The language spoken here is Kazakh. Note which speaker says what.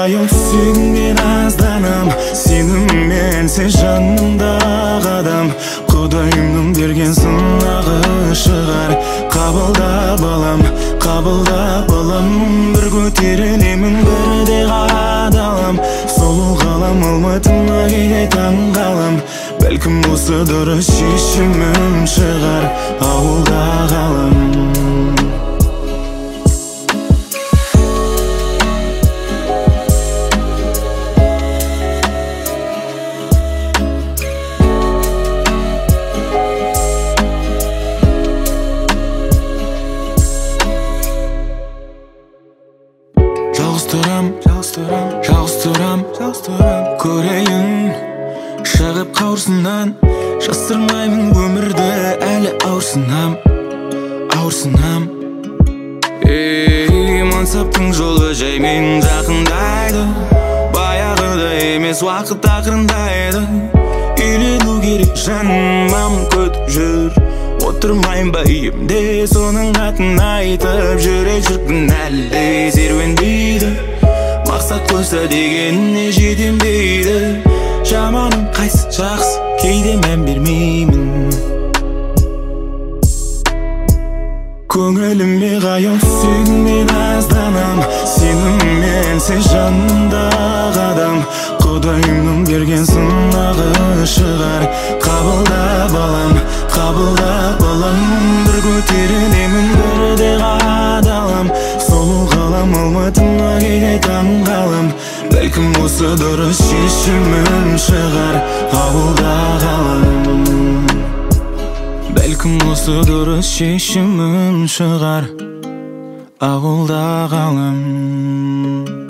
Speaker 1: аял сүйгенмен азданам, сеніммен сен жанымдағы адам. Құдайымның берген сынағы шығар. Қабылда балам, қабылда балам. Бір көтерілемін, бірде қадалам. Сұлу қалам алматыма кейде таң қалам. Бәлкім осы дұрыс шешімім шығар. Ауылда қалам. Жалғыз көрейін шығып қауырсыннан. Жасырмаймын өмірді, әлі ауырсынам. Мансаптың жолы жаймен жақындайды. Баяғыда емес уақыт ақырындайды. Үйлену керек жаным күтіп жүр. Отырмайын ба үйімде соның атын айтып. Жүрек шіркін әлі де серуендейді. Мақсат қойса дегеніне жетем дейді. Жаманым қайсы жақсы, кейде мән бермеймін. Көңіліме қаяу сүйгенмен азданам, сеніммен сен жанымдағы адам. Құдайымның берген сынағы шығар. Қабылда балам, қабылда балам. Бір көтерілемін, бірде қадалам. Сұлу қалам алматыма кейде таң қалам. Бәлкім осы дұрыс шешімім шығар. Ауылда қалам. Бәлкім осы дұрыс шешімім шығар. Ауылда қалам.